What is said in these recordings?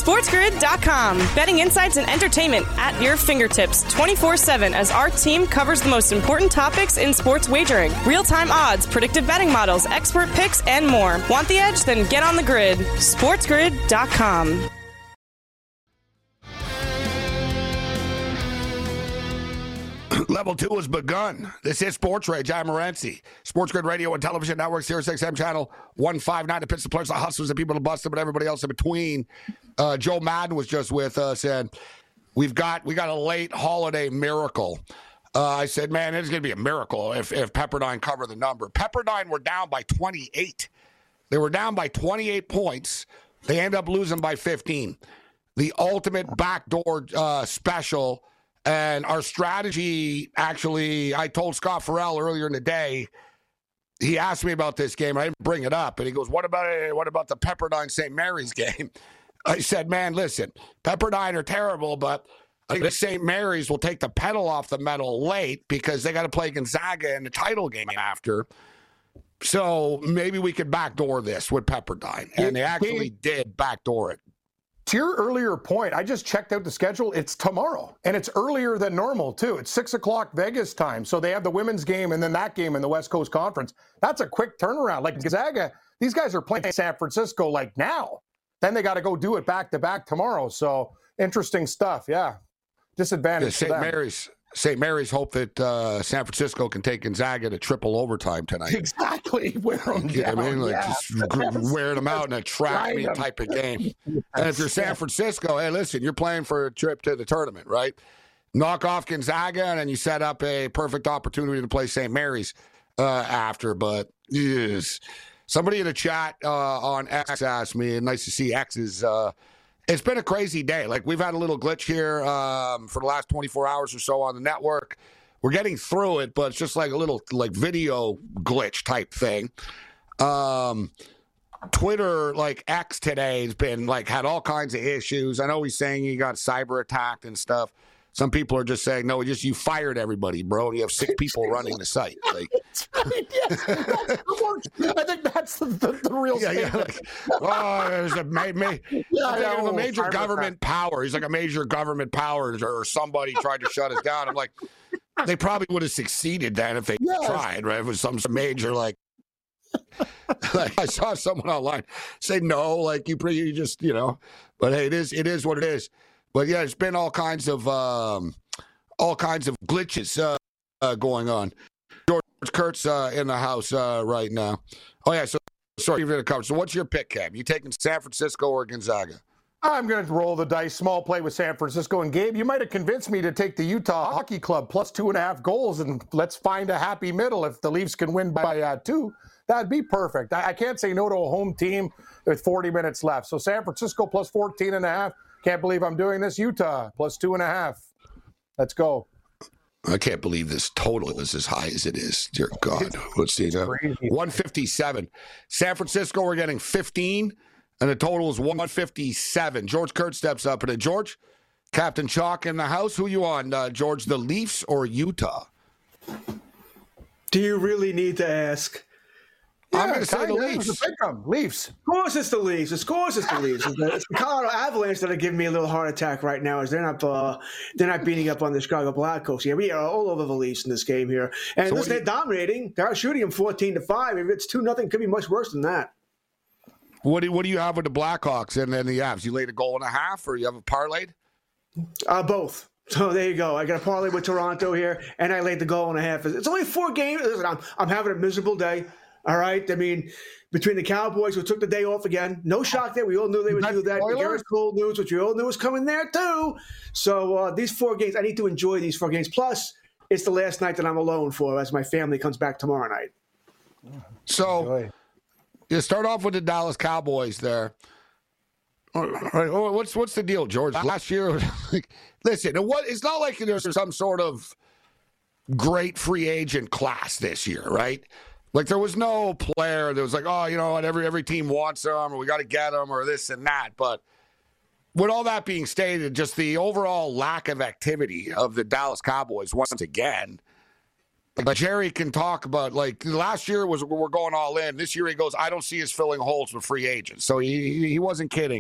SportsGrid.com. Betting insights and entertainment at your fingertips 24/7 as our team covers the most important topics in sports wagering. Real-time odds, predictive betting models, expert picks, and more. Want the edge? Then get on the grid. SportsGrid.com. Level 2 has begun. This is Sports Rage. I'm Morency. Sports Grid Radio and Television Network, Sirius XM Channel 159. The Pitts, the players, the hustlers, the people, the busted, but everybody else in between. Joe Madden was just with us, and we got a late holiday miracle. I said, man, it's going to be a miracle if Pepperdine cover the number. Pepperdine were down by 28. They were down by 28 points. They end up losing by 15. The ultimate backdoor special. And our strategy, actually, I told Scott Farrell earlier in the day, he asked me about this game. I didn't bring it up. And he goes, what about the Pepperdine St. Mary's game? I said, man, listen, Pepperdine are terrible, but I think St. Mary's will take the pedal off the metal late because they got to play Gonzaga in the title game after. So maybe we could backdoor this with Pepperdine. And they actually did backdoor it. To your earlier point, I just checked out the schedule. It's tomorrow, and it's earlier than normal, too. It's 6 o'clock Vegas time. So they have the women's game and then that game in the West Coast Conference. That's a quick turnaround. Like Gonzaga, these guys are playing San Francisco like now. Then they got to go do it back-to-back tomorrow. So interesting stuff, yeah. Disadvantage to them. St. Mary's hope that San Francisco can take Gonzaga to triple overtime tonight. Exactly. Wear them down. I mean, just wearing them out in a track meet type of game. And if you're San Francisco, hey, listen, you're playing for a trip to the tournament, right? Knock off Gonzaga, and then you set up a perfect opportunity to play St. Mary's after. But yes. Somebody in the chat on X asked me, and nice to see X's it's been a crazy day. Like, we've had a little glitch here for the last 24 hours or so on the network. We're getting through it, but it's just like a little video glitch type thing. Twitter, like X today, has been had all kinds of issues. I know he's saying he got cyber attacked and stuff. Some people are just saying, no, you fired everybody, bro, and you have 6 people running the site. I think that's the real statement. There's a major government power. He's like a major government power, or somebody tried to shut us down. I'm like, they probably would have succeeded then if they tried, right? If it was some major, like I saw someone online say, no, you just, but hey, it is what it is. But yeah, it's been all kinds of glitches going on. George Kurtz in the house right now. Oh yeah, so sorry for the cover. So what's your pick, Cam? You taking San Francisco or Gonzaga? I'm going to roll the dice, small play with San Francisco. And Gabe, you might have convinced me to take the Utah Hockey Club plus 2.5 goals, and let's find a happy middle. If the Leafs can win by 2, that'd be perfect. I can't say no to a home team with 40 minutes left. So San Francisco plus 14.5. Can't believe I'm doing this. Utah plus 2.5. Let's go. I can't believe this total is as high as it is. Dear God. Let's see. 157. San Francisco, we're getting 15, and the total is 157. George Kurtz steps up. And George, Captain Chalk in the house. Who you on, George, the Leafs or Utah? Do you really need to ask? I'm going to say the Leafs. Leafs. Of course it's the Leafs. It's the Colorado Avalanche that are giving me a little heart attack right now. As they're not beating up on the Chicago Blackhawks. Yeah, we are all over the Leafs in this game here, and so they're dominating. They're shooting them 14-5. If it's 2-0, it could be much worse than that. What do you have with the Blackhawks and then the Avs? You laid a goal and a half, or you have a parlayed? Both. So there you go. I got a parlay with Toronto here, and I laid the goal and a half. It's only 4 games. Listen, I'm having a miserable day. All right. I mean, between the Cowboys, who took the day off again, no shock there. We all knew they would do that. Garrett Cole news, which we all knew was coming there too. So these 4 games, I need to enjoy these 4 games. Plus, it's the last night that I'm alone for as my family comes back tomorrow night. So you start off with the Dallas Cowboys there. All right, what's the deal, George? Last year, listen, it's not like there's some sort of great free agent class this year, right? Like, there was no player that was like, oh, you know what, every team wants them, or we got to get them, or this and that. But with all that being stated, just the overall lack of activity of the Dallas Cowboys once again. Like, Jerry can talk about, like, last year was we're going all in. This year he goes, I don't see us filling holes with free agents. So he wasn't kidding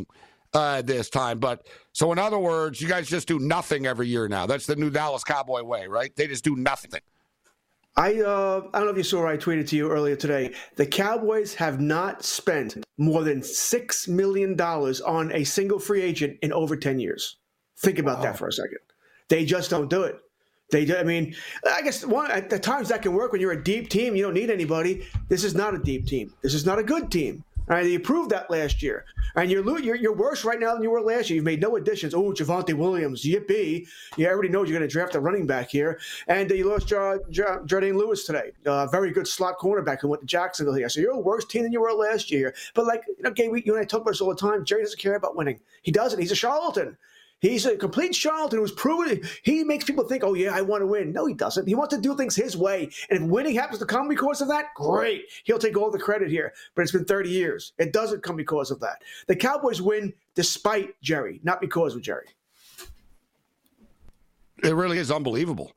this time. But so in other words, you guys just do nothing every year now. That's the new Dallas Cowboy way, right? They just do nothing. I don't know if you saw, I tweeted to you earlier today. The Cowboys have not spent more than $6 million on a single free agent in over 10 years. Think about that for a second. They just don't do it. I mean, I guess at times that can work when you're a deep team. You don't need anybody. This is not a deep team. This is not a good team. All right, you proved that last year. And you're worse right now than you were last year. You've made no additions. Oh, Javonte Williams, yippee. Yeah, everybody knows you're going to draft a running back here. And you lost Jordan Lewis today. Very good slot cornerback who went to Jacksonville here. So you're a worse team than you were last year. But Gabe, you and I talk about this all the time. Jerry doesn't care about winning. He doesn't. He's a charlatan. He's a complete charlatan who's proven. He makes people think, oh, yeah, I want to win. No, he doesn't. He wants to do things his way. And if winning happens to come because of that, great. He'll take all the credit here. But it's been 30 years. It doesn't come because of that. The Cowboys win despite Jerry, not because of Jerry. It really is unbelievable.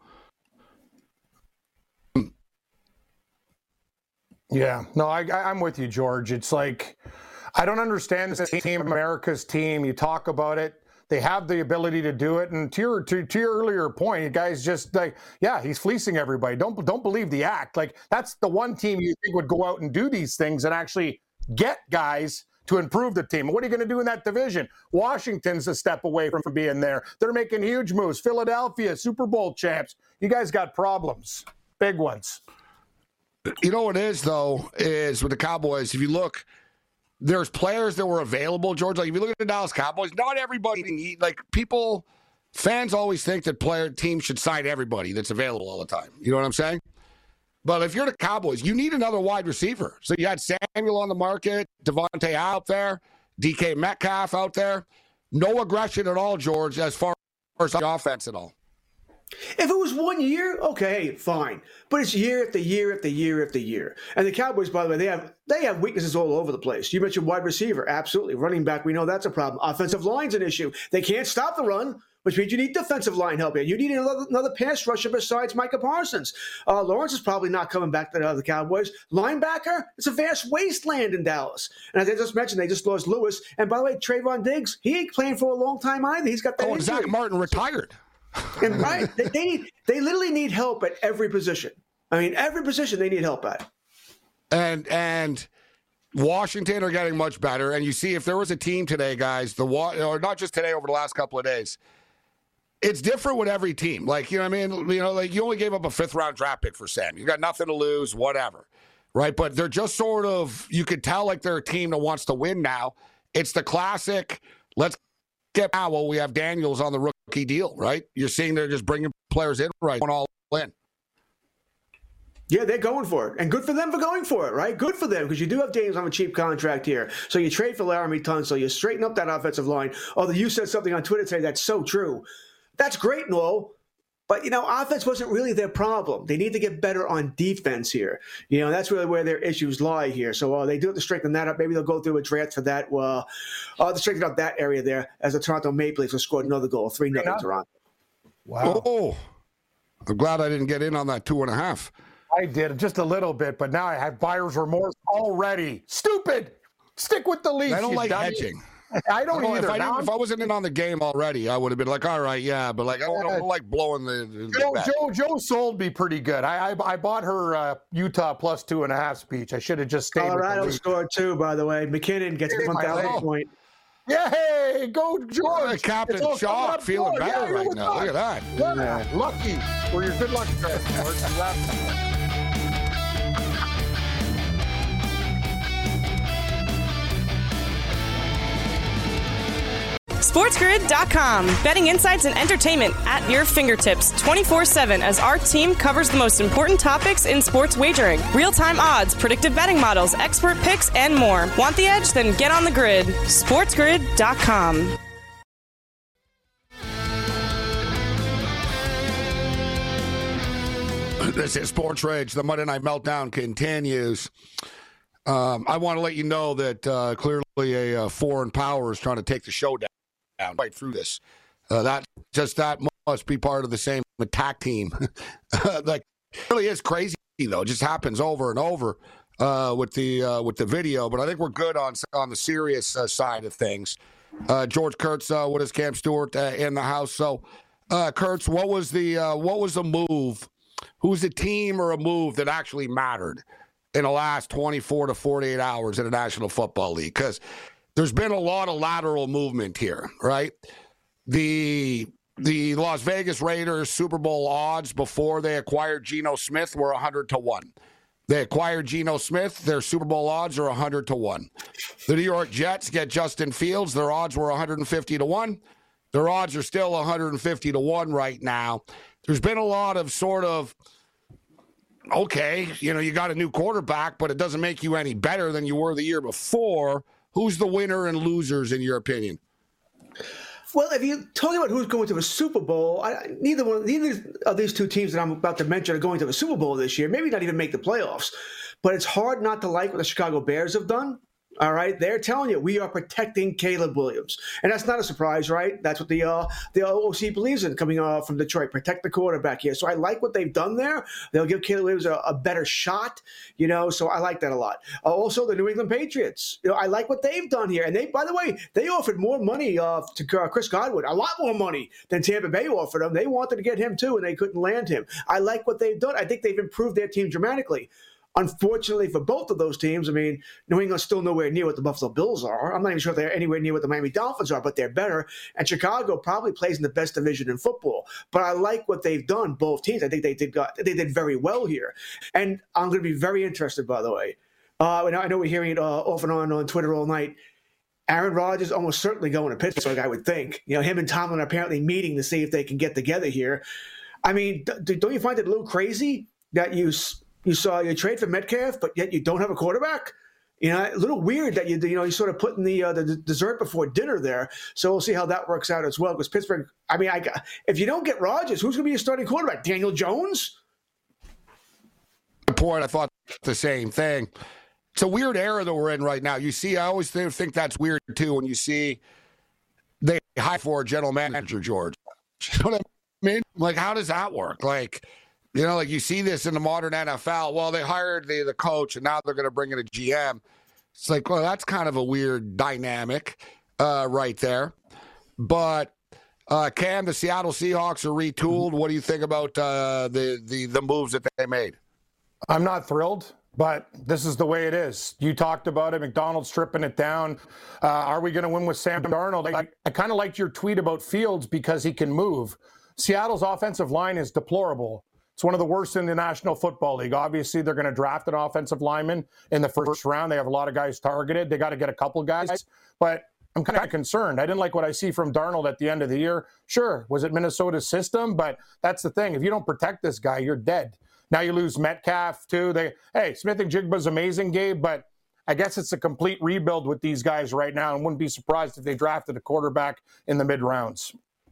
Yeah. No, I'm with you, George. It's like, I don't understand this team, America's team. You talk about it. They have the ability to do it. And to your earlier point, you guys just like, yeah, he's fleecing everybody. Don't believe the act. Like, that's the one team you think would go out and do these things and actually get guys to improve the team. What are you going to do in that division? Washington's a step away from being there. They're making huge moves. Philadelphia, Super Bowl champs. You guys got problems, big ones. You know what it is, though, is with the Cowboys, if you look, there's players that were available, George. Like, if you look at the Dallas Cowboys, not everybody, fans always think that teams should sign everybody that's available all the time. You know what I'm saying? But if you're the Cowboys, you need another wide receiver. So you had Samuel on the market, Devontae out there, DK Metcalf out there. No aggression at all, George, as far as the offense at all. If it was 1 year, okay, fine. But it's year after year after year after year. And the Cowboys, by the way, they have weaknesses all over the place. You mentioned wide receiver, absolutely. Running back, we know that's a problem. Offensive line's an issue. They can't stop the run, which means you need defensive line help here. You need another pass rusher besides Micah Parsons. Lawrence is probably not coming back to the Cowboys. Linebacker, it's a vast wasteland in Dallas. And as I just mentioned, they just lost Lewis. And by the way, Trayvon Diggs, he ain't playing for a long time either. He's got that injury. Zach Martin retired. And right, they literally need help at every position. I mean, every position they need help at. And Washington are getting much better. And you see, if there was a team today, guys, or not just today, over the last couple of days, it's different with every team. Like, you know what I mean? You know, like, you only gave up a 5th-round draft pick for Sam. You got nothing to lose, whatever. Right? But they're just sort of, you could tell like they're a team that wants to win now. It's the classic, let's get now. Well, we have Daniels on the rookie deal, right? You're seeing they're just bringing players in, right? Going all in. Yeah, they're going for it. And good for them for going for it, right? Good for them, because you do have Daniels on a cheap contract here. So you trade for Laramie Tunsil. You straighten up that offensive line. Although you said something on Twitter today that's so true. That's great and all. But, offense wasn't really their problem. They need to get better on defense here. That's really where their issues lie here. So they do have to strengthen that up. Maybe they'll go through a draft for that. Well, to strengthen up that area there, as the Toronto Maple Leafs have scored another goal, 3-0 Toronto. Wow. Oh, I'm glad I didn't get in on that 2.5. I did just a little bit, but now I have buyer's remorse already. Stupid. Stick with the Leafs. I don't like hedging. I don't either. If I wasn't in on the game already, I would have been like, all right, yeah, but like I don't like blowing the Joe sold me pretty good. I bought her Utah plus 2.5 speech. I should have just stayed. Colorado scored 2, by the way. McKinnon gets the 1,000 point. Yay, go George! Captain Chalk feeling better right now. Look at that. Yeah, lucky. For your good luck, George. SportsGrid.com. Betting insights and entertainment at your fingertips 24/7 as our team covers the most important topics in sports wagering. Real-time odds, predictive betting models, expert picks, and more. Want the edge? Then get on the grid. SportsGrid.com. This is Sports Rage. The Monday Night Meltdown continues. I want to let you know that clearly a foreign power is trying to take the show down right through this. That must be part of the same attack team. Like, it really is crazy, though. It just happens over and over with the video. But I think we're good on the serious side of things. George Kurtz with his Cam Stewart in the house. So, Kurtz, what was the move? Who's the team or a move that actually mattered in the last 24 to 48 hours in the National Football League? Because there's been a lot of lateral movement here, right? The Las Vegas Raiders Super Bowl odds before they acquired Geno Smith were 100-1. They acquired Geno Smith. Their Super Bowl odds are 100-1. The New York Jets get Justin Fields. Their odds were 150-1. Their odds are still 150-1 right now. There's been a lot of sort of, okay, you got a new quarterback, but it doesn't make you any better than you were the year before. Who's the winner and losers in your opinion? Well, if you're talking about who's going to the Super Bowl, neither of these two teams that I'm about to mention are going to the Super Bowl this year. Maybe not even make the playoffs. But it's hard not to like what the Chicago Bears have done. All right, they're telling you we are protecting Caleb Williams, and that's not a surprise, right? That's what the OC believes in coming from Detroit. Protect the quarterback here. So I like what they've done there. They'll give Caleb Williams a better shot, So I like that a lot. Also, the New England Patriots. I like what they've done here, and by the way, they offered more money to Chris Godwin, a lot more money than Tampa Bay offered him. They wanted to get him too, and they couldn't land him. I like what they've done. I think they've improved their team dramatically. Unfortunately for both of those teams, New England's still nowhere near what the Buffalo Bills are. I'm not even sure if they're anywhere near what the Miami Dolphins are, but they're better. And Chicago probably plays in the best division in football. But I like what they've done, both teams. I think they did very well here. And I'm going to be very interested, by the way. I know we're hearing it off and on Twitter all night. Aaron Rodgers almost certainly going to Pittsburgh, I would think. Him and Tomlin are apparently meeting to see if they can get together here. Don't you find it a little crazy that you trade for Metcalf, but yet you don't have a quarterback? A little weird that you sort of putting the dessert before dinner there. So we'll see how that works out as well. Because Pittsburgh, if you don't get Rodgers, who's going to be your starting quarterback? Daniel Jones? Good point. I thought the same thing. It's a weird era that we're in right now. You see, I always think that's weird too when you see they hire for a general manager, George. You know what I mean? Like, how does that work? You see this in the modern NFL. Well, they hired the coach, and now they're going to bring in a GM. It's like, well, that's kind of a weird dynamic right there. But, Cam, the Seattle Seahawks are retooled. What do you think about the moves that they made? I'm not thrilled, but this is the way it is. You talked about it. McDonald's stripping it down. Are we going to win with Sam Darnold? I kind of liked your tweet about Fields because he can move. Seattle's offensive line is deplorable. It's one of the worst in the National Football League. Obviously, they're going to draft an offensive lineman in the first round. They have a lot of guys targeted. They got to get a couple guys. But I'm kind of concerned. I didn't like what I see from Darnold at the end of the year. Sure, was it Minnesota's system? But that's the thing. If you don't protect this guy, you're dead. Now you lose Metcalf, too. Smith and Jigba's amazing, Gabe, but I guess it's a complete rebuild with these guys right now. And wouldn't be surprised if they drafted a quarterback in the mid-rounds.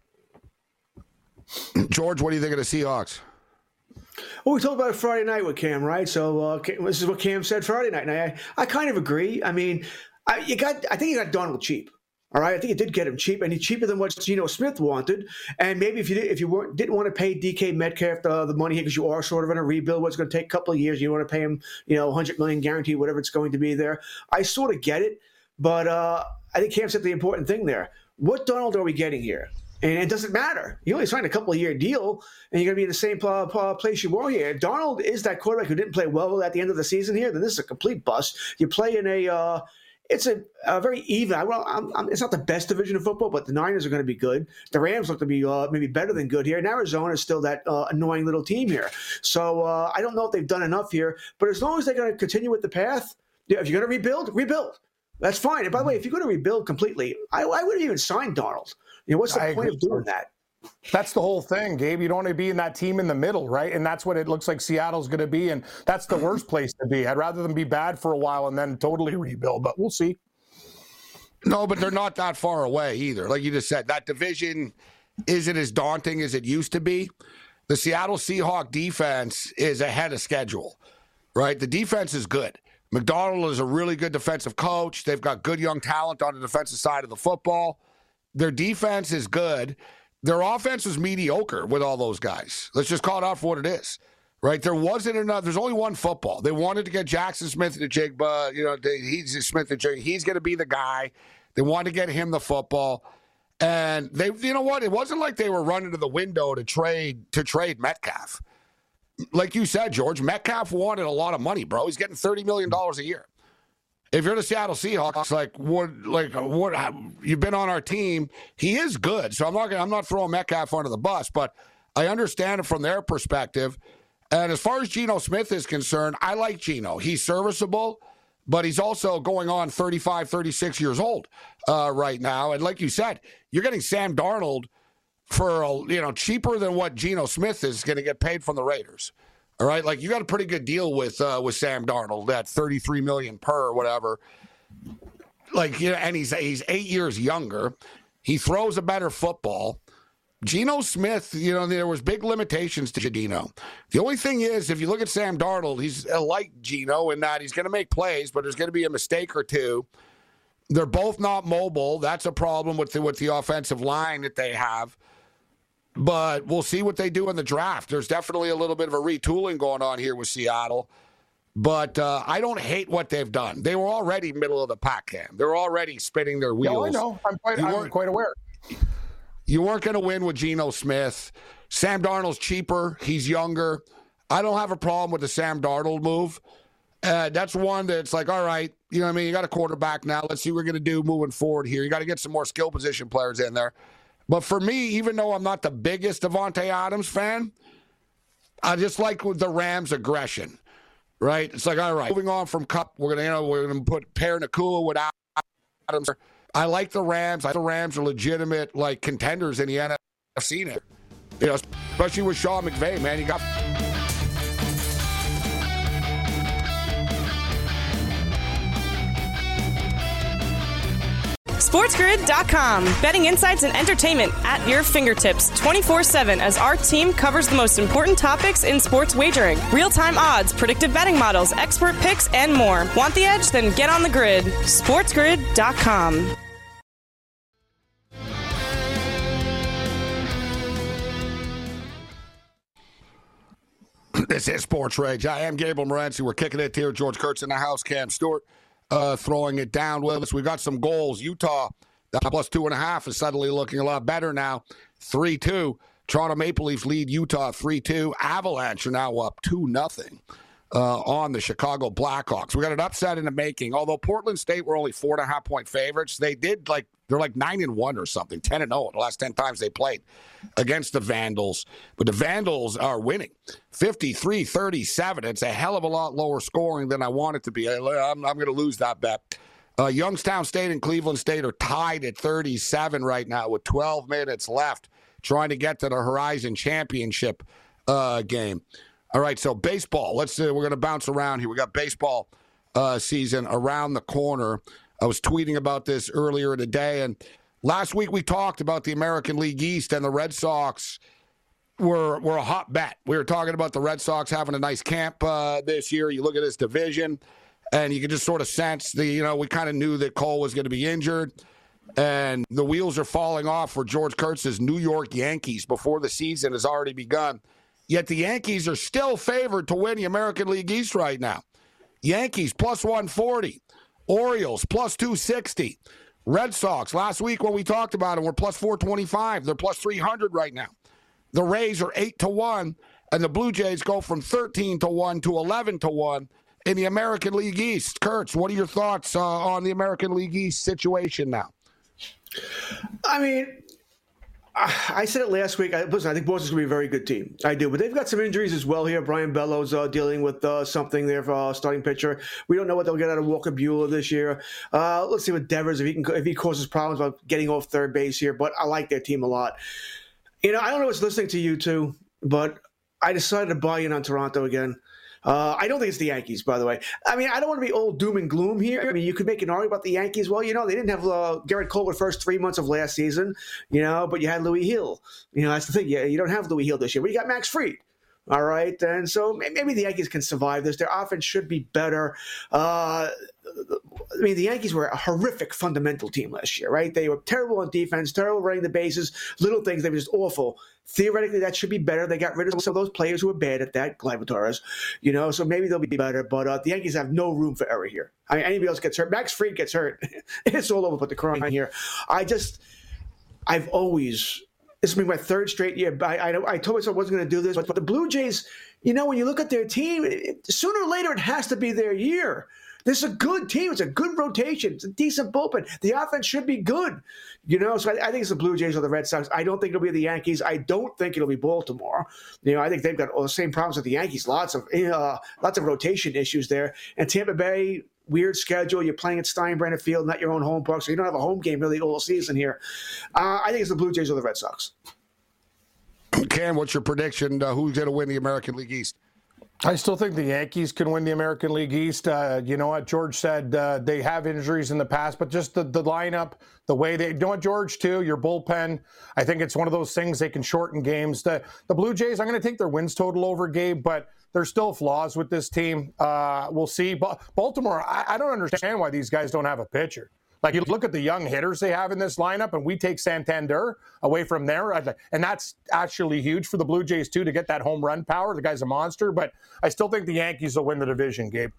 George, what do you think of the Seahawks? Well, we talked about it Friday night with Cam, right? So this is what Cam said Friday night, and I kind of agree. I think you got Darnold cheap. All right, I think you did get him cheap, and he's cheaper than what Geno Smith wanted. And maybe if you didn't want to pay DK Metcalf the money here because you are sort of in a rebuild, what's going to take a couple of years, you want to pay him, $100 million guarantee, whatever it's going to be there. I sort of get it, but I think Cam said the important thing there. What Darnold are we getting here? And it doesn't matter. You only signed a couple-of-year deal, and you're going to be in the same place you were here. If Darnold is that quarterback who didn't play well at the end of the season here, then this is a complete bust. You play in it's a very even. It's not the best division of football, but the Niners are going to be good. The Rams look to be maybe better than good here. And Arizona is still that annoying little team here. So I don't know if they've done enough here. But as long as they're going to continue with the path, if you're going to rebuild. That's fine. And by the way, if you're going to rebuild completely, I wouldn't even sign Darnold. What's the point of doing that? That's the whole thing, Gabe. You don't want to be in that team in the middle, right? And that's what it looks like Seattle's going to be. And that's the worst place to be. I'd rather them be bad for a while and then totally rebuild. But we'll see. No, but they're not that far away either. Like you just said, that division isn't as daunting as it used to be. The Seattle Seahawks defense is ahead of schedule, right? The defense is good. McDonald is a really good defensive coach. They've got good young talent on the defensive side of the football. Their defense is good. Their offense was mediocre with all those guys. Let's just call it out for what it is, right? There wasn't enough. There's only one football. They wanted to get Jackson Smith and Jigba. He's Smith and Jigba. He's going to be the guy. They wanted to get him the football. And they, you know what? It wasn't like they were running to the window to trade Metcalf. Like you said, George, Metcalf wanted a lot of money, bro. He's getting $30 million a year. If you're the Seattle Seahawks, what? You've been on our team. He is good, so I'm not throwing Metcalf under the bus, but I understand it from their perspective. And as far as Geno Smith is concerned, I like Geno. He's serviceable, but he's also going on 35, 36 years old right now. And like you said, you're getting Sam Darnold for cheaper than what Geno Smith is going to get paid from the Raiders. All right, like you got a pretty good deal with Sam Darnold, that $33 million per or whatever. And he's 8 years younger. He throws a better football. Geno Smith, there was big limitations to Geno. The only thing is, if you look at Sam Darnold, he's like Geno in that he's going to make plays, but there's going to be a mistake or two. They're both not mobile. That's a problem with the offensive line that they have. But we'll see what they do in the draft. There's definitely a little bit of a retooling going on here with Seattle. But I don't hate what they've done. They were already middle of the pack, Cam. They were already spinning their wheels. No, I know. I'm quite aware. You weren't going to win with Geno Smith. Sam Darnold's cheaper. He's younger. I don't have a problem with the Sam Darnold move. That's one that's like, all right, you know what I mean? You got a quarterback now. Let's see what we're going to do moving forward here. You got to get some more skill position players in there. But for me, even though I'm not the biggest Davante Adams fan, I just like the Rams' aggression, right? It's like, all right, moving on from Kupp, we're gonna pair Nakua with Adams. I like the Rams. I think the Rams are legitimate contenders in the NFC now. Especially with Sean McVay, man. You got. SportsGrid.com. Betting insights and entertainment at your fingertips 24/7 as our team covers the most important topics in sports wagering. Real-time odds, predictive betting models, expert picks, and more. Want the edge? Then get on the grid. SportsGrid.com. This is Sports Rage. I am Gabriel Morency. We're kicking it here. George Kurtz in the house. Cam Stewart throwing it down with us. We got some goals. Utah, plus 2.5 is suddenly looking a lot better now. 3-2. Toronto Maple Leafs lead Utah 3-2. Avalanche are now up 2-0 on the Chicago Blackhawks. We got an upset in the making. Although Portland State were only 4.5-point favorites, they're 9-1 or something, 10-0 the last 10 times they played against the Vandals. But the Vandals are winning 53-37. It's a hell of a lot lower scoring than I want it to be. I'm going to lose that bet. Youngstown State and Cleveland State are tied at 37 right now with 12 minutes left, trying to get to the Horizon Championship game. All right, so baseball. We're going to bounce around here. We got baseball season around the corner. I was tweeting about this earlier today, and last week we talked about the American League East, and the Red Sox were a hot bet. We were talking about the Red Sox having a nice camp this year. You look at this division, and you can just sort of sense we kind of knew that Cole was going to be injured, and the wheels are falling off for George Kurtz's New York Yankees before the season has already begun. Yet the Yankees are still favored to win the American League East right now. Yankees plus 140. Orioles plus 260. Red Sox, last week when we talked about them, were plus 425. They're plus 300 right now. The Rays are 8-1, and the Blue Jays go from 13-1 to 11-1 in the American League East. Kurtz, what are your thoughts on the American League East situation now? I mean, I said it last week. Listen, I think Boston's going to be a very good team. I do. But they've got some injuries as well here. Brian Bellows dealing with something there for starting pitcher. We don't know what they'll get out of Walker Buehler this year. Let's see what Devers, if he causes problems about getting off third base here. But I like their team a lot. I don't know what's listening to you two, but I decided to buy in on Toronto again. I don't think it's the Yankees, by the way. I mean, I don't want to be all doom and gloom here. I mean, you could make an argument about the Yankees. Well, they didn't have Garrett Cole the first 3 months of last season, but you had Louis Hill. That's the thing. You don't have Louis Hill this year. But you got Max Fried, All right, and so maybe the Yankees can survive this. Their offense should be better. I mean, the Yankees were a horrific fundamental team last year, right? They were terrible on defense, terrible running the bases, little things. They were just awful. Theoretically, that should be better. They got rid of some of those players who were bad at that, Gleyber Torres, so maybe they'll be better. But the Yankees have no room for error here. I mean, anybody else gets hurt. Max Fried gets hurt. It's all over but the crying here. I've always... This will be my third straight year. I told myself I wasn't going to do this, but the Blue Jays, when you look at their team, sooner or later it has to be their year. This is a good team. It's a good rotation. It's a decent bullpen. The offense should be good. So I think it's the Blue Jays or the Red Sox. I don't think it'll be the Yankees. I don't think it'll be Baltimore. I think they've got all the same problems with the Yankees. Lots of rotation issues there. And Tampa Bay, weird schedule. You're playing at Steinbrenner Field, not your own home park, so you don't have a home game really all season here. I think it's the Blue Jays or the Red Sox. Cam, what's your prediction? Who's going to win the American League East? I still think the Yankees can win the American League East. You know what? George said they have injuries in the past, but just the lineup, the way they – George, too, your bullpen, I think it's one of those things they can shorten games. The Blue Jays, I'm going to take their wins total over, Gabe, but there's still flaws with this team. We'll see. Baltimore, I don't understand why these guys don't have a pitcher. Like, you look at the young hitters they have in this lineup, and we take Santander away from there. And that's actually huge for the Blue Jays, too, to get that home run power. The guy's a monster. But I still think the Yankees will win the division, Gabe.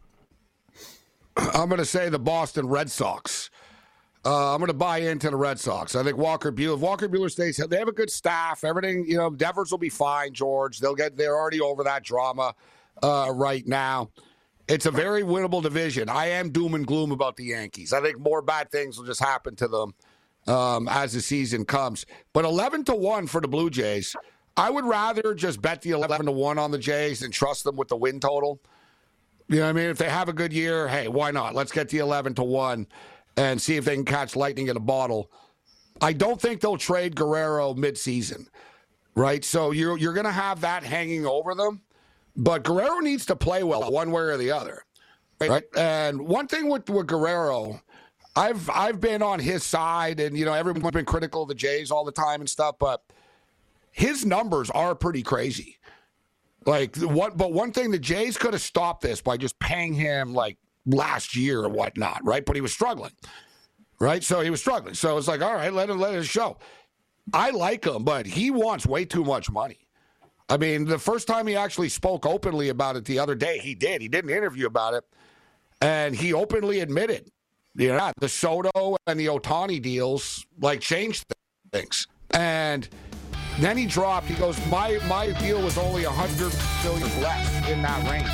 I'm going to say the Boston Red Sox. I'm going to buy into the Red Sox. I think Walker Buehler stays, they have a good staff. Everything, Devers will be fine, George. They're already over that drama right now. It's a very winnable division. I am doom and gloom about the Yankees. I think more bad things will just happen to them as the season comes. But 11-1 for the Blue Jays. I would rather just bet the 11-1 on the Jays than trust them with the win total. You know what I mean? If they have a good year, hey, why not? Let's get the 11-1 and see if they can catch lightning in a bottle. I don't think they'll trade Guerrero midseason, right? So you're going to have that hanging over them. But Guerrero needs to play well one way or the other, right? And one thing with Guerrero, I've been on his side, and everyone's been critical of the Jays all the time and stuff, but his numbers are pretty crazy. But one thing, the Jays could have stopped this by just paying him like last year or whatnot, right? But he was struggling, right? So he was struggling. So it's like, all right, let it show. I like him, but he wants way too much money. I mean, the first time he actually spoke openly about it the other day, he did. He did an interview about it, and he openly admitted, the Soto and the Ohtani deals, changed things. And then he dropped, he goes, my deal was only $100 million less in that range.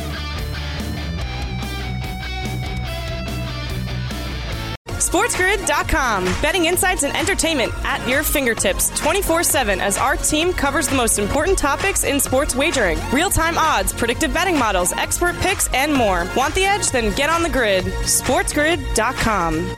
SportsGrid.com. Betting insights and entertainment at your fingertips 24/7 as our team covers the most important topics in sports wagering. Real-time odds, predictive betting models, expert picks, and more. Want the edge? Then get on the grid. SportsGrid.com.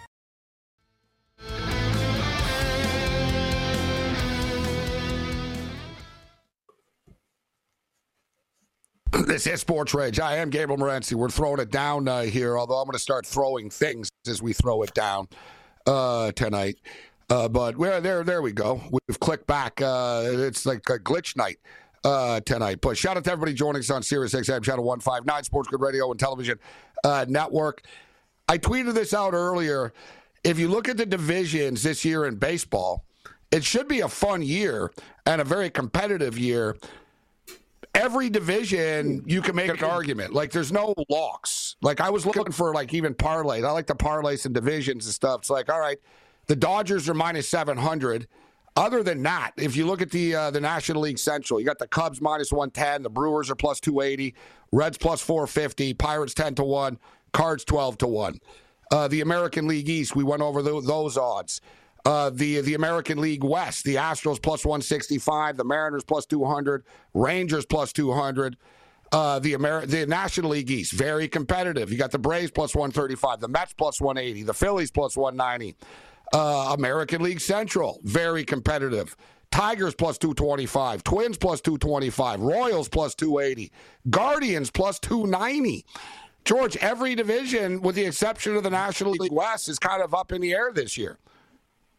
This is Sports Rage. I am Gabriel Morency. We're throwing it down here, although I'm going to start throwing things as we throw it down tonight. But there we go. We've clicked back. It's like a glitch night tonight. But shout out to everybody joining us on Sirius XM Channel 159, Sports Grid Radio and Television Network. I tweeted this out earlier. If you look at the divisions this year in baseball, it should be a fun year and a very competitive year. Every division, you can make an argument. There's no locks. I was looking for, even parlays. I like to parlay some divisions and stuff. It's all right, the Dodgers are minus 700. Other than that, if you look at the National League Central, you got the Cubs minus 110, the Brewers are plus 280, Reds plus 450, Pirates 10-1, Cards 12-1. The American League East, we went over those odds. The American League West, the Astros plus 165, the Mariners plus 200, Rangers plus 200. The National League East, very competitive. You got the Braves plus 135, the Mets plus 180, the Phillies plus 190. American League Central, very competitive. Tigers plus 225, Twins plus 225, Royals plus 280, Guardians plus 290. George, every division, with the exception of the National League West, is kind of up in the air this year.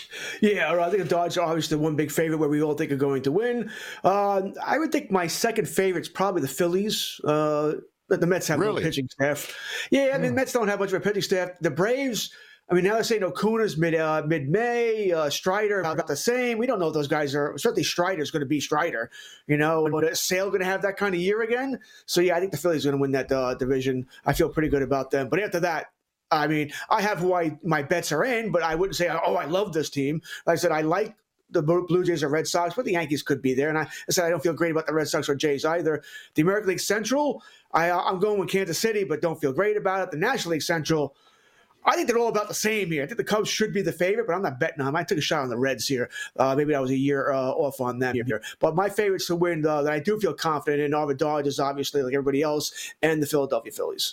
Yeah, I think the Dodgers are obviously the one big favorite where we all think are going to win. I would think my second favorite is probably the Phillies. The Mets have no pitching staff. Yeah, I mean, Mets don't have much of a pitching staff. The Braves, I mean, now they're saying Ocuna's mid-May, Strider about the same. We don't know if those guys are. Certainly, Strider's going to be Strider. But is Sale going to have that kind of year again? So yeah, I think the Phillies are going to win that division. I feel pretty good about them. But after that, I mean, I have who my bets are in, but I wouldn't say, oh, I love this team. Like I said, I like the Blue Jays or Red Sox, but the Yankees could be there. And I said I don't feel great about the Red Sox or Jays either. The American League Central, I'm going with Kansas City, but don't feel great about it. The National League Central, I think they're all about the same here. I think the Cubs should be the favorite, but I'm not betting on them. I took a shot on the Reds here. Maybe I was a year off on them here. But my favorites to win that I do feel confident in are the Dodgers, obviously, like everybody else, and the Philadelphia Phillies.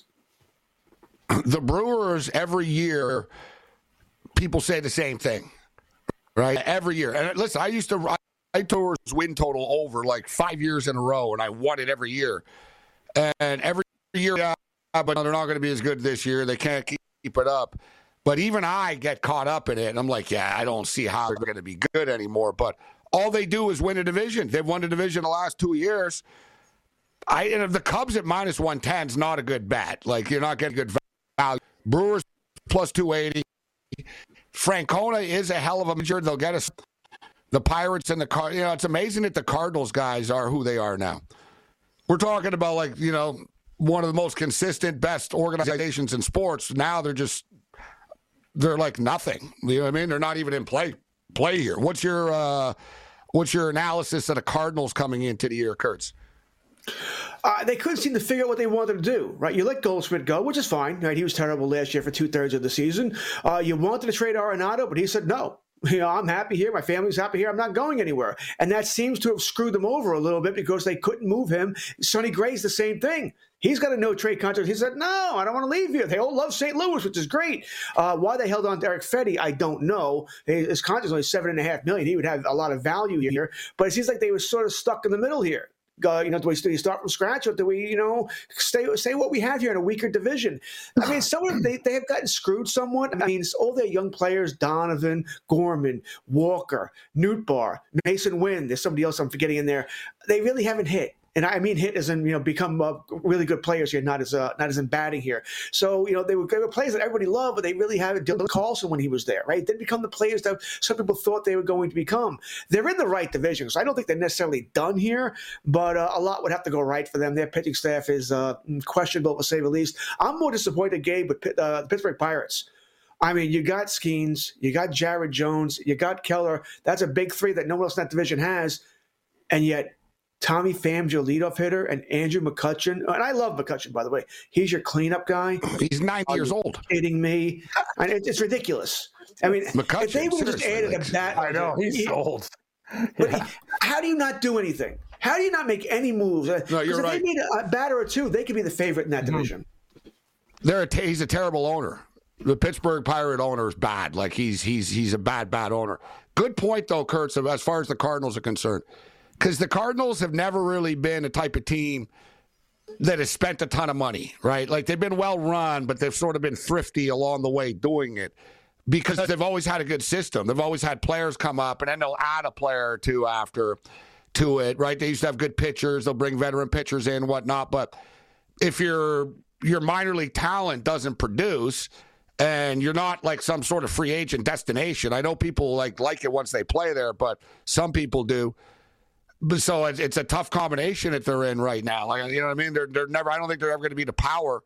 The Brewers, every year, people say the same thing, right? Every year. And listen, I used to write Brewers win total over like 5 years in a row, and I won it every year. And every year, but they're not going to be as good this year. They can't keep it up. But even I get caught up in it, and I'm like, yeah, I don't see how they're going to be good anymore. But all they do is win a division. They've won the division the last 2 years. And if the Cubs at minus 110 is not a good bet. Like, you're not getting good value. Brewers plus 280. Francona is a hell of a manager. They'll get us. The Pirates and the Cardinals. It's amazing that the Cardinals guys are who they are now. We're talking about one of the most consistent, best organizations in sports. Now they're like nothing. You know what I mean? They're not even in play here. What's your analysis of the Cardinals coming into the year, Kurtz? They couldn't seem to figure out what they wanted to do, right? You let Goldschmidt go, which is fine, right? He was terrible last year for 2/3 of the season. You wanted to trade Arenado, but he said no. I'm happy here. My family's happy here. I'm not going anywhere. And that seems to have screwed them over a little bit because they couldn't move him. Sonny Gray's the same thing. He's got a no-trade contract. He said, no, I don't want to leave here. They all love St. Louis, which is great. Why they held on to Eric Fedde, I don't know. His contract is only $7.5 million. He would have a lot of value here. But it seems like they were sort of stuck in the middle here. Do we start from scratch, or do we, say what we have here in a weaker division? I mean, some of them, they have gotten screwed somewhat. I mean, all their young players, Donovan, Gorman, Walker, Nootbaar, Mason Wynn, there's somebody else I'm forgetting in there. They really haven't hit. And I mean hit as in, become really good players here, not as in batting here. So, they were players that everybody loved, but they really haven't. Dylan Carlson when he was there, right? Didn't become the players that some people thought they were going to become. They're in the right division, so I don't think they're necessarily done here, but a lot would have to go right for them. Their pitching staff is questionable, to say the least. I'm more disappointed, Gabe, with the Pittsburgh Pirates. I mean, you got Skeens, you got Jared Jones, you got Keller. That's a big three that no one else in that division has, and yet Tommy Pham's your leadoff hitter, and Andrew McCutchen. And I love McCutchen, by the way. He's your cleanup guy. He's 90 years old. Kidding me? And it's ridiculous. I mean, McCutchen, if they would have just added a bat. I know, he's old. But how do you not do anything? How do you not make any moves? No, you're right. If they need a batter or two, they could be the favorite in that division. He's a terrible owner. The Pittsburgh Pirate owner is bad. Like, he's a bad owner. Good point, though, Kurtz, as far as the Cardinals are concerned. Because the Cardinals have never really been a type of team that has spent a ton of money, right? Like, they've been well run, but they've sort of been thrifty along the way doing it because they've always had a good system. They've always had players come up, and then they'll add a player or two to it, right? They used to have good pitchers. They'll bring veteran pitchers in, whatnot. But if your minor league talent doesn't produce and you're not like some sort of free agent destination, I know people like it once they play there, but some people do. So it's a tough combination that they're in right now. Like, you know what I mean? They're never. I don't think they're ever going to be the power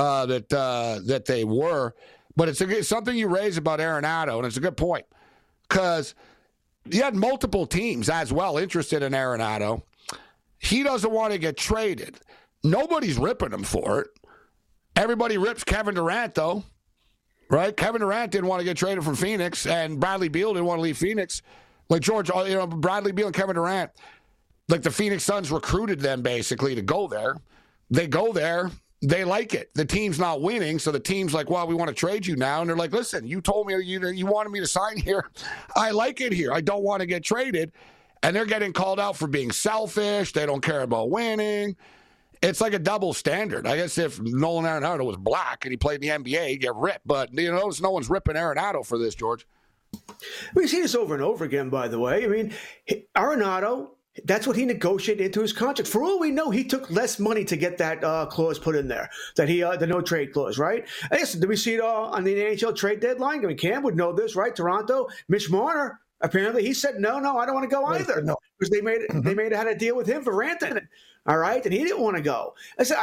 that they were. But it's something you raise about Arenado, and it's a good point because you had multiple teams as well interested in Arenado. He doesn't want to get traded. Nobody's ripping him for it. Everybody rips Kevin Durant though, right? Kevin Durant didn't want to get traded from Phoenix, and Bradley Beal didn't want to leave Phoenix. Like George, Bradley Beal and Kevin Durant. Like the Phoenix Suns recruited them basically to go there. They go there. They like it. The team's not winning, so the team's like, well, we want to trade you now. And they're like, listen, you told me you wanted me to sign here. I like it here. I don't want to get traded. And they're getting called out for being selfish. They don't care about winning. It's like a double standard. I guess if Nolan Arenado was black and he played in the NBA, he'd get ripped. But no one's ripping Arenado for this, George. We see this over and over again, by the way. I mean, Arenado, that's what he negotiated into his contract. For all we know, he took less money to get that clause put in there, that the no trade clause, right? I guess, did we see it on the NHL trade deadline? I mean, Cam would know this, right? Toronto, Mitch Marner, apparently he said, no, I don't want to go either. No. Because they had a deal with him for Rantanen, all right? And he didn't want to go. I said,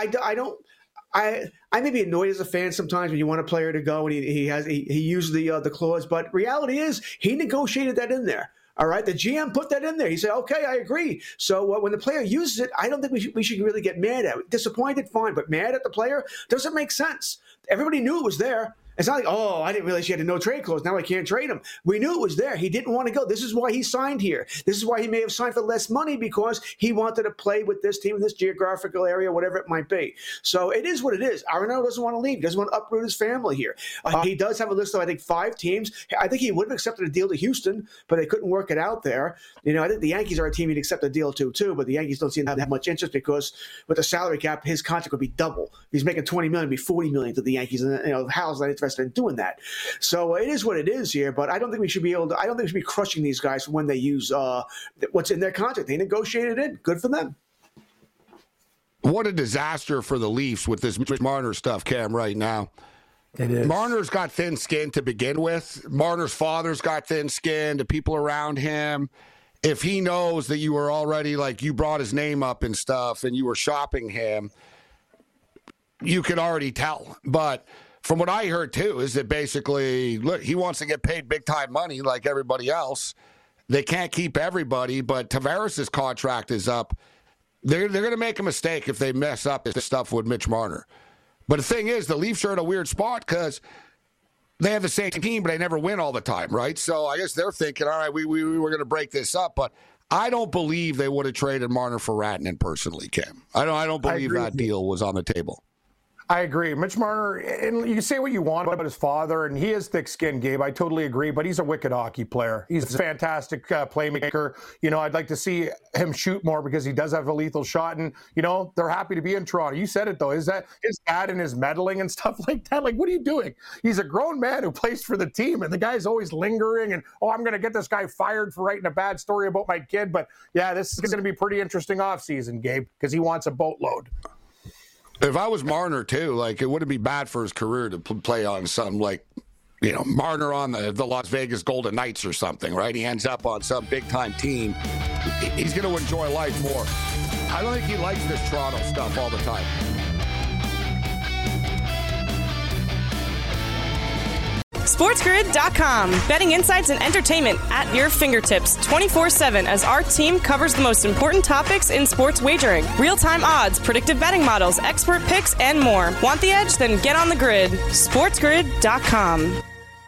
I may be annoyed as a fan sometimes when you want a player to go and he used the clause, but reality is he negotiated that in there. All right, the GM put that in there. He said, "Okay, I agree." So when the player uses it, I don't think we should really get mad at it. Disappointed, fine, but mad at the player doesn't make sense. Everybody knew it was there. It's not like, oh, I didn't realize he had a no trade clause. Now I can't trade him. We knew it was there. He didn't want to go. This is why he signed here. This is why he may have signed for less money, because he wanted to play with this team in this geographical area, whatever it might be. So it is what it is. Arenado doesn't want to leave. He doesn't want to uproot his family here. He does have a list of, I think, 5 teams. I think he would have accepted a deal to Houston, but they couldn't work it out there. I think the Yankees are a team he'd accept a deal to, too, but the Yankees don't seem to have much interest because with the salary cap, his contract would be double. If he's making $20 million, it'd be $40 million to the Yankees, and Hal's not interested in doing that. So it is what it is here, but I don't think we should be crushing these guys when they use what's in their contract. They negotiated it. Good for them. What a disaster for the Leafs with this Mitch Marner stuff, Cam, right now. It is. Marner's got thin skin to begin with. Marner's father's got thin skin. The people around him, if he knows that you were already, like, you brought his name up and stuff and you were shopping him, you could already tell. But from what I heard, too, is that basically, look, he wants to get paid big-time money like everybody else. They can't keep everybody, but Tavares' contract is up. They're going to make a mistake if they mess up this stuff with Mitch Marner. But the thing is, the Leafs are in a weird spot because they have the same team, but they never win all the time, right? So I guess they're thinking, all right, we were going to break this up. But I don't believe they would have traded Marner for Rantanen personally, Cam. I don't believe that deal was on the table. I agree. Mitch Marner, and you can say what you want about his father, and he is thick-skinned, Gabe. I totally agree, but he's a wicked hockey player. He's a fantastic playmaker. I'd like to see him shoot more because he does have a lethal shot, and, they're happy to be in Toronto. You said it, though. Is that his dad and his meddling and stuff like that? Like, what are you doing? He's a grown man who plays for the team, and the guy's always lingering, and, I'm going to get this guy fired for writing a bad story about my kid. But, yeah, this is going to be a pretty interesting offseason, Gabe, because he wants a boatload. If I was Marner, too, like, it wouldn't be bad for his career to play on something like, Marner on the Las Vegas Golden Knights or something, right? He ends up on some big-time team. He's going to enjoy life more. I don't think he likes this Toronto stuff all the time. SportsGrid.com. Betting insights and entertainment at your fingertips 24/7 as our team covers the most important topics in sports wagering. Real-time odds, predictive betting models, expert picks, and more. Want the edge? Then get on the grid. SportsGrid.com.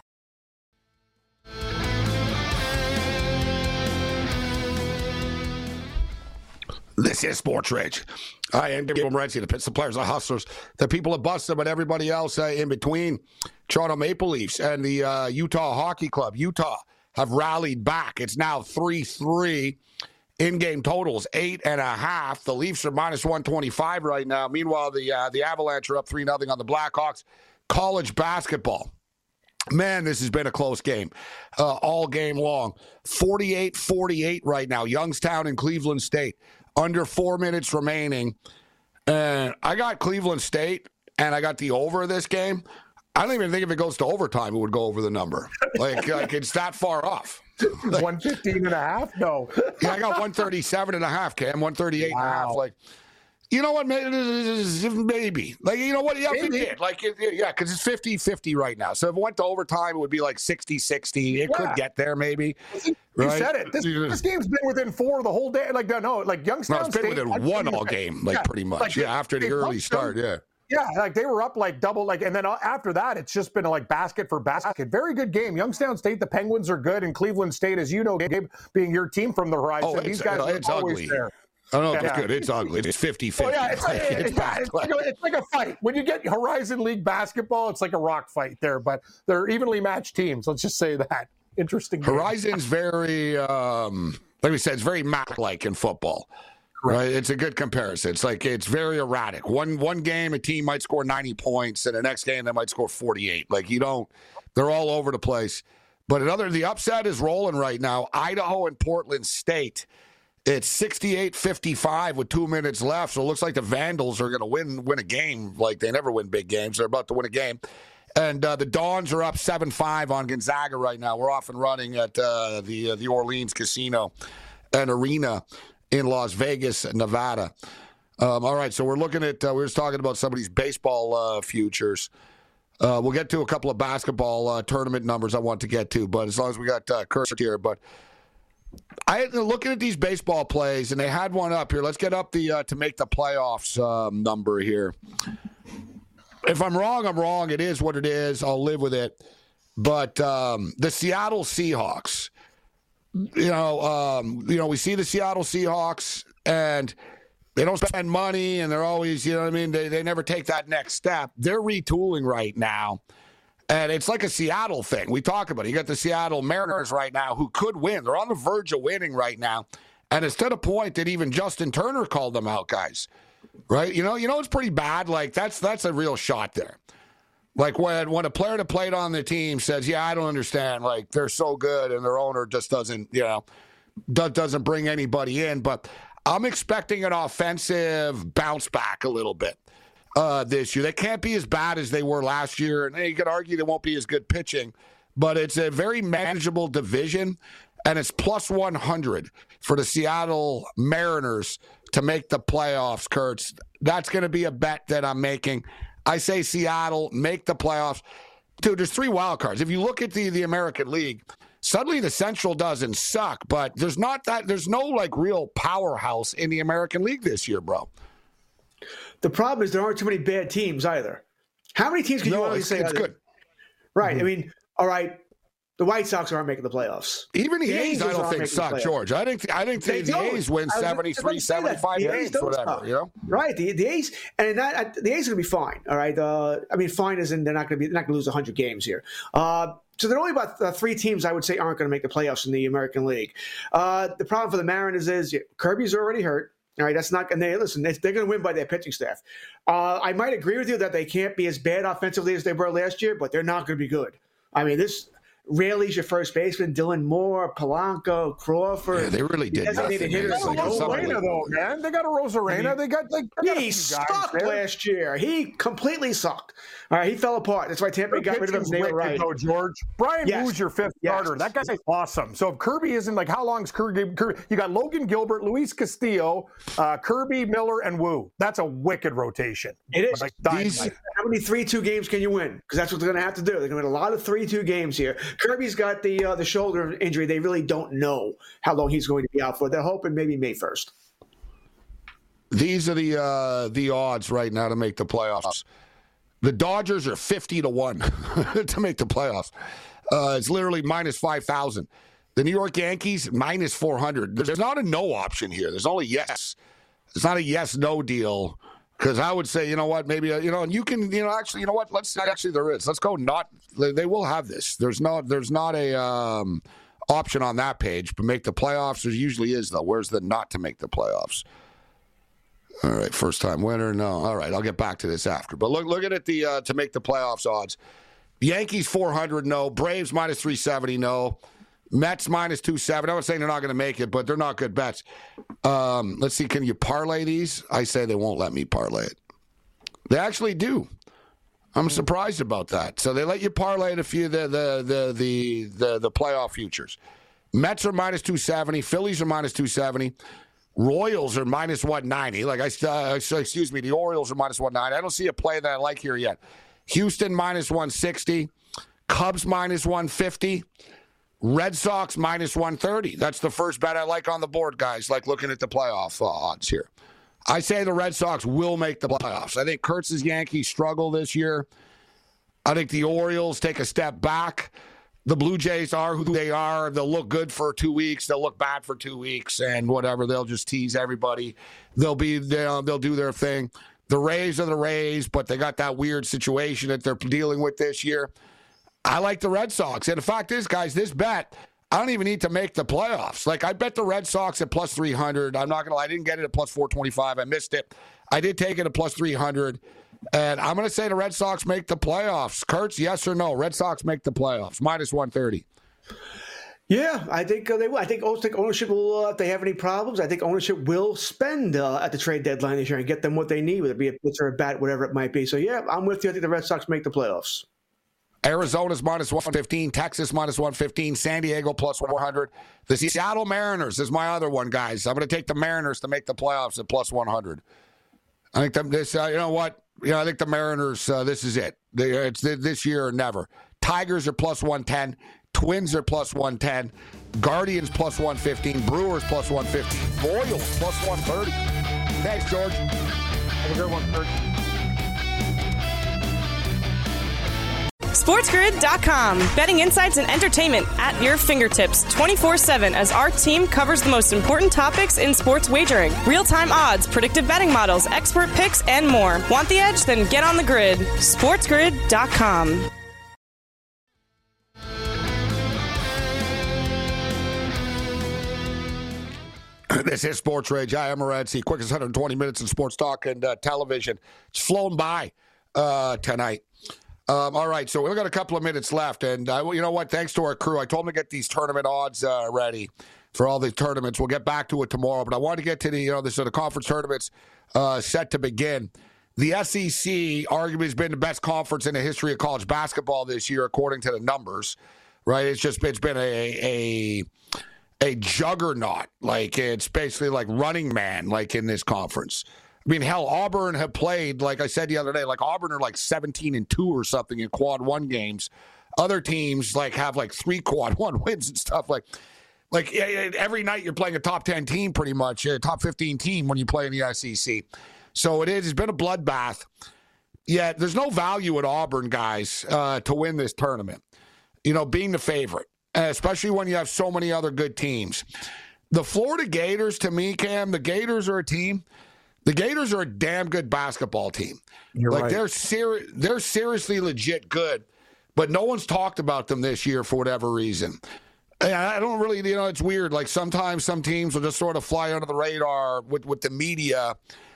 This is Sports Rage. I am Gabe Morency, the Pittsburgh Players, the Hustlers, the people that bust them, and everybody else in between. Toronto Maple Leafs and the Utah Hockey Club. Utah have rallied back. It's now 3-3. In-game totals 8.5. The Leafs are minus 125 right now. Meanwhile, the Avalanche are up 3-0 on the Blackhawks. College basketball. Man, this has been a close game all game long. 48-48 right now. Youngstown and Cleveland State. Under 4 minutes remaining. And I got Cleveland State, and I got the over of this game. I don't even think if it goes to overtime, it would go over the number. Like it's that far off. 115.5? No. Yeah, I got 137.5, Cam. 138.5. Like, you know what? Maybe. Like, you know what? Yeah, it. Like, yeah, because it's 50-50 right now. So if it went to overtime, it would be like 60-60. It could get there, maybe. You said it. This game's been within 4 the whole day. Like, no, like Youngstown State. It's been within 1 all game, like pretty much. Like, after the early start, Yeah, like they were up like double, like, and then after that, it's just been like basket for basket. Very good game. Youngstown State, the Penguins are good, and Cleveland State, as you know, Gabe, being your team from the Horizon, these guys are always ugly. There. Oh, no, it's good. It's ugly. It's 50-50. Oh, yeah, it's like a fight. When you get Horizon League basketball, it's like a rock fight there, but they're evenly matched teams. Let's just say that. Interesting game. Horizon's very, like we said, it's very MAC-like in football. Correct. Right? It's a good comparison. It's like it's very erratic. One game, a team might score 90 points, and the next game they might score 48. Like they're all over the place. But the upset is rolling right now. Idaho and Portland State. It's 68-55 with 2 minutes left. So it looks like the Vandals are going to win a game. Like they never win big games. They're about to win a game. And the Dons are up 7-5 on Gonzaga right now. We're off and running at the Orleans Casino and Arena in Las Vegas, Nevada. All right, so we're looking at, we were just talking about some of these baseball futures. We'll get to a couple of basketball tournament numbers I want to get to, but as long as we got Kurt here. But looking at these baseball plays, and they had one up here. Let's get up the to make the playoffs number here. If I'm wrong, I'm wrong. It is what it is. I'll live with it. But the Seattle Seahawks, we see the Seattle Seahawks, and they don't spend money, and they're always, they never take that next step. They're retooling right now, and it's like a Seattle thing. We talk about it. You got the Seattle Mariners right now who could win. They're on the verge of winning right now, and it's to the point that even Justin Turner called them out, guys. Right? It's pretty bad. Like, that's a real shot there. Like, when a player that played on the team says, yeah, I don't understand. Like, they're so good, and their owner just doesn't bring anybody in. But I'm expecting an offensive bounce back a little bit this year. They can't be as bad as they were last year, and you could argue they won't be as good pitching, but it's a very manageable division, and it's plus 100 for the Seattle Mariners to make the playoffs, Kurtz. That's going to be a bet that I'm making. I say Seattle, make the playoffs. Dude, there's 3 wild cards. If you look at the American League, suddenly the Central doesn't suck, but there's no like real powerhouse in the American League this year, bro. The problem is there aren't too many bad teams either. How many teams can you really say? It's good. Right. Mm-hmm. I mean, all right, the White Sox aren't making the playoffs. Even the A's, I don't think suck, George. I think the A's win 73, 75 games, whatever. Right. The A's, and the A's are going to be fine. All right. Fine as in they're not going to lose 100 games here. So there are only about 3 teams I would say aren't going to make the playoffs in the American League. The problem for the Mariners is Kirby's already hurt. All right, that's not. And they're going to win by their pitching staff. I might agree with you that they can't be as bad offensively as they were last year, but they're not going to be good. I mean, Raley's your first baseman, Dylan Moore, Polanco, Crawford. Yeah, they really did nothing. They got a Rosarena, though, man. They got a Rosarena. He sucked last year. He completely sucked. All right, he fell apart. That's why Tampa got rid of him. They were right. Though, George. Brian Boo's your 5th starter. That guy's awesome. So if Kirby isn't like, how long is Kirby? You got Logan Gilbert, Luis Castillo, Kirby, Miller, and Wu. That's a wicked rotation. It is. How many 3-2 games can you win? Because that's what they're going to have to do. They're going to win a lot of 3-2 games here. Kirby's got the shoulder injury. They really don't know how long he's going to be out for. They're hoping maybe May 1st. These are the odds right now to make the playoffs. The Dodgers are 50-1 to make the playoffs. It's literally minus 5,000. The New York Yankees minus 400. There's not a no option here. There's only yes. It's not a yes/no deal. Because I would say, you know what, maybe, and you can, actually, you know what, there is. Let's go they will have this. There's not a option on that page, but make the playoffs, there usually is, though. Where's the not to make the playoffs? All right, first time winner, no. All right, I'll get back to this after. But look at it, the to make the playoffs odds. Yankees 400, no. Braves minus 370, no. Mets minus 270. I was saying they're not going to make it, but they're not good bets. Let's see. Can you parlay these? I say they won't let me parlay it. They actually do. I'm surprised about that. So they let you parlay a few the playoff futures. Mets are minus 270. Phillies are minus 270. Royals are minus 190. The Orioles are minus 190. I don't see a play that I like here yet. Houston minus 160. Cubs minus 150. Red Sox minus 130. That's the first bet I like on the board, guys, like looking at the playoff odds here. I say the Red Sox will make the playoffs. I think Kurtz's Yankees struggle this year. I think the Orioles take a step back. The Blue Jays are who they are. They'll look good for 2 weeks. They'll look bad for 2 weeks, and whatever. They'll just tease everybody. They'll do their thing. The Rays are the Rays, but they got that weird situation that they're dealing with this year. I like the Red Sox. And the fact is, guys, this bet, I don't even need to make the playoffs. Like, I bet the Red Sox at plus 300. I'm not going to lie. I didn't get it at plus 425. I missed it. I did take it at plus 300. And I'm going to say the Red Sox make the playoffs. Kurtz, yes or no? Red Sox make the playoffs. Minus 130. Yeah, I think they will. I think ownership will, if they have any problems, I think ownership will spend at the trade deadline this year and get them what they need, whether it be a pitcher, a bat, whatever it might be. So, yeah, I'm with you. I think the Red Sox make the playoffs. Arizona's minus 115, Texas minus 115, San Diego plus 100. The Seattle Mariners is my other one, guys. I'm going to take the Mariners to make the playoffs at plus 100. I think this. You know what? I think the Mariners. This is it. It's this year or never. Tigers are plus 110. Twins are plus 110. Guardians plus 115. Brewers plus 150. Royals plus 130. Thanks, George. Have a good one, Kurt. SportsGrid.com. Betting insights and entertainment at your fingertips 24/7 as our team covers the most important topics in sports wagering. Real-time odds, predictive betting models, expert picks, and more. Want the edge? Then get on the grid. SportsGrid.com. This is Sports Rage. I am Morency. Quickest 120 minutes in sports talk and television. It's flown by tonight. All right, so we've got a couple of minutes left. And you know what? Thanks to our crew. I told them to get these tournament odds ready for all the tournaments. We'll get back to it tomorrow. But I wanted to get to the conference tournaments set to begin. The SEC arguably has been the best conference in the history of college basketball this year, according to the numbers. Right? It's been a juggernaut. Like, it's basically like Running Man, like, in this conference. I mean, hell, Auburn have played, like I said the other day, like Auburn are like 17-2 or something in quad one games. Other teams like have like 3 quad one wins and stuff. Like every night you're playing a top 10 team, pretty much, a top 15 team when you play in the SEC. So it's been a bloodbath. Yet there's no value at Auburn, guys, to win this tournament. Being the favorite. Especially when you have so many other good teams. The Florida Gators, to me, Cam, the Gators are a team. The Gators are a damn good basketball team. You're right. They're seriously legit good, but no one's talked about them this year for whatever reason. And I don't really, it's weird. Like, sometimes some teams will just sort of fly under the radar with the media,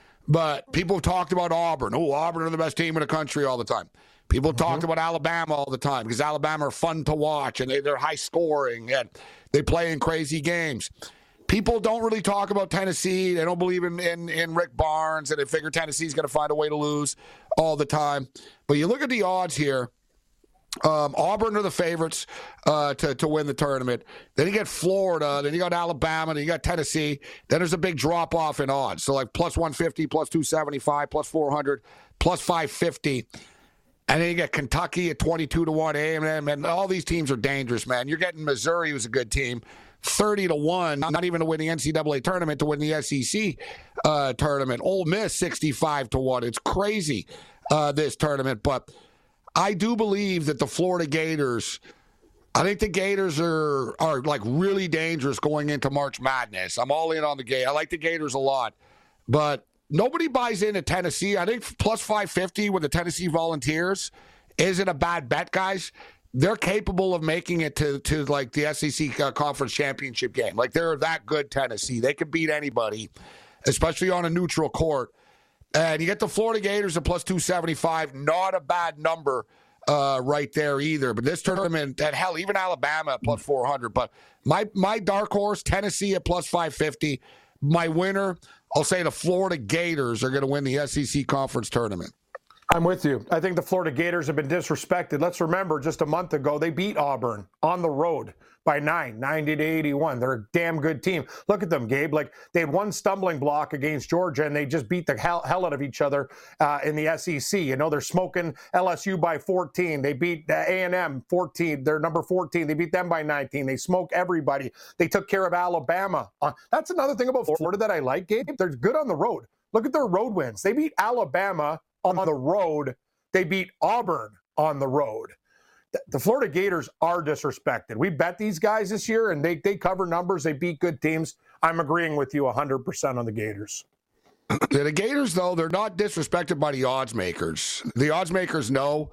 but people have talked about Auburn. Oh, Auburn are the best team in the country all the time. People talked about Alabama all the time because Alabama are fun to watch and they're high scoring and they play in crazy games. People don't really talk about Tennessee. They don't believe in Rick Barnes, and they figure Tennessee's going to find a way to lose all the time. But you look at the odds here. Auburn are the favorites to win the tournament. Then you get Florida. Then you got Alabama. Then you got Tennessee. Then there's a big drop-off in odds. So like plus 150, plus 275, plus 400, plus 550. And then you get Kentucky at 22-1, A&M, and all these teams are dangerous, man. You're getting Missouri, who's a good team, 30-1, not even to win the NCAA tournament, to win the SEC tournament. Ole Miss, 65-1. It's crazy, this tournament. But I do believe that the Florida Gators, I think the Gators are like really dangerous going into March Madness. I'm all in on the Gators. I like the Gators a lot. But nobody buys into Tennessee. I think plus 550 with the Tennessee Volunteers isn't a bad bet, guys. They're capable of making it to like the SEC Conference Championship game. Like, they're that good, Tennessee. They can beat anybody, especially on a neutral court. And you get the Florida Gators at plus 275. Not a bad number right there either. But this tournament, and hell, even Alabama at plus 400. But my dark horse, Tennessee at plus 550. My winner, I'll say the Florida Gators are going to win the SEC Conference Tournament. I'm with you. I think the Florida Gators have been disrespected. Let's remember, just a month ago, they beat Auburn on the road by 90-81. They're a damn good team. Look at them, Gabe. Like, they had one stumbling block against Georgia, and they just beat the hell out of each other in the SEC. They're smoking LSU by 14. They beat A&M 14. They're number 14. They beat them by 19. They smoke everybody. They took care of Alabama. That's another thing about Florida that I like, Gabe. They're good on the road. Look at their road wins. They beat Alabama on the road. They beat Auburn on the road. The Florida Gators are disrespected. We bet these guys this year, and they cover numbers. They beat good teams. I'm agreeing with you 100% on the Gators. The Gators, though, they're not disrespected by the odds makers. The odds makers know.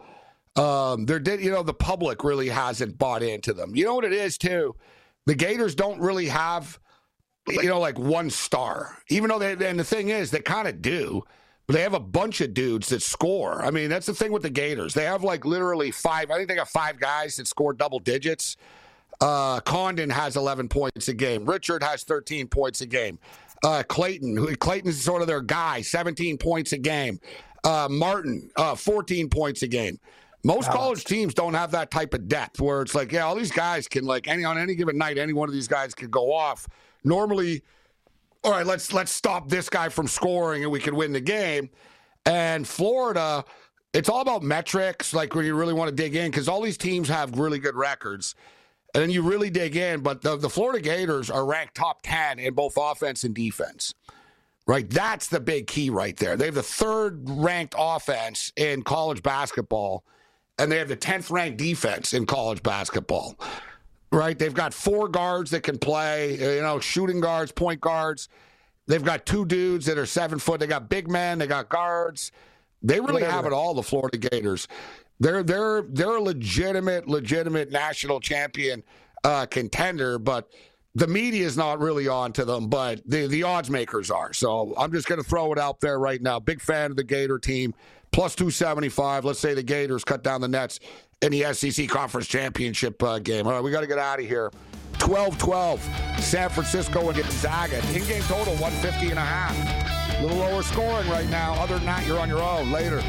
The public really hasn't bought into them. You know what it is, too? The Gators don't really have, like one star. Even though and the thing is, they kind of do. They have a bunch of dudes that score. I mean, that's the thing with the Gators. They have like literally 5. I think they got 5 guys that score double digits. Condon has 11 points a game. Richard has 13 points a game. Clayton's sort of their guy, 17 points a game. Martin, 14 points a game. Most college teams don't have that type of depth where it's like, yeah, all these guys can, like, on any given night, any one of these guys could go off. Normally, all right, let's stop this guy from scoring and we can win the game. And Florida, it's all about metrics, like when you really want to dig in, because all these teams have really good records. And then you really dig in, but the Florida Gators are ranked top 10 in both offense and defense. Right? That's the big key right there. They have the 3rd ranked offense in college basketball, and they have the 10th ranked defense in college basketball. Right? They've got 4 guards that can play, shooting guards, point guards. They've got 2 dudes that are 7 foot. They got big men. They got guards. They really have it all, the Florida Gators. They're a legitimate national champion contender, but the media is not really on to them, but the odds makers are. So I'm just going to throw it out there right now. Big fan of the Gator team. Plus 275. Let's say the Gators cut down the nets in the SEC Conference Championship game. All right, we got to get out of here. 12-12, San Francisco and Gonzaga. In-game total, 150.5. A little lower scoring right now. Other than that, you're on your own. Later.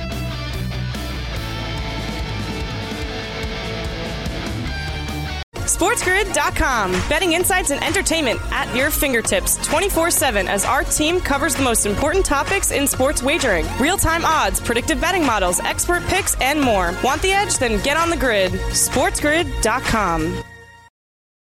SportsGrid.com. Betting insights and entertainment at your fingertips 24/7 as our team covers the most important topics in sports wagering. Real-time odds, predictive betting models, expert picks, and more. Want the edge? Then get on the grid. SportsGrid.com.